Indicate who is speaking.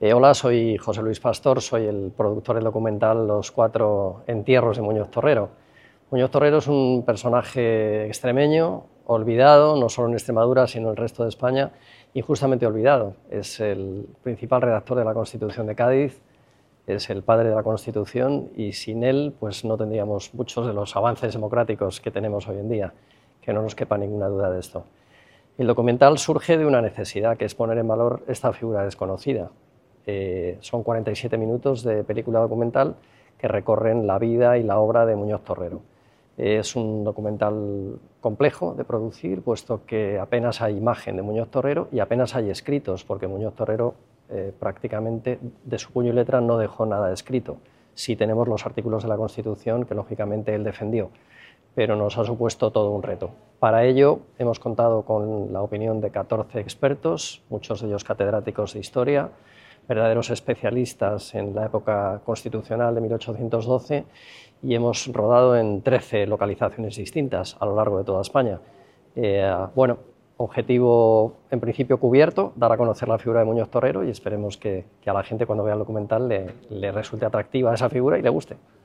Speaker 1: Hola, soy José Luis Pastor, soy el productor del documental Los cuatro entierros de Muñoz Torrero. Muñoz Torrero es un personaje extremeño, olvidado, no solo en Extremadura, sino en el resto de España, injustamente olvidado. Es el principal redactor de la Constitución de Cádiz, es el padre de la Constitución y sin él pues no tendríamos muchos de los avances democráticos que tenemos hoy en día, que no nos quepa ninguna duda de esto. El documental surge de una necesidad, que es poner en valor esta figura desconocida. Son 47 minutos de película documental que recorren la vida y la obra de Muñoz Torrero. Es un documental complejo de producir, puesto que apenas hay imagen de Muñoz Torrero y apenas hay escritos, porque Muñoz Torrero prácticamente de su puño y letra no dejó nada escrito. Sí tenemos los artículos de la Constitución que lógicamente él defendió, pero nos ha supuesto todo un reto. Para ello hemos contado con la opinión de 14 expertos, muchos de ellos catedráticos de historia, verdaderos especialistas en la época constitucional de 1812, y hemos rodado en 13 localizaciones distintas a lo largo de toda España. Bueno, objetivo en principio cubierto, dar a conocer la figura de Muñoz Torrero, y esperemos que a la gente cuando vea el documental le resulte atractiva esa figura y le guste.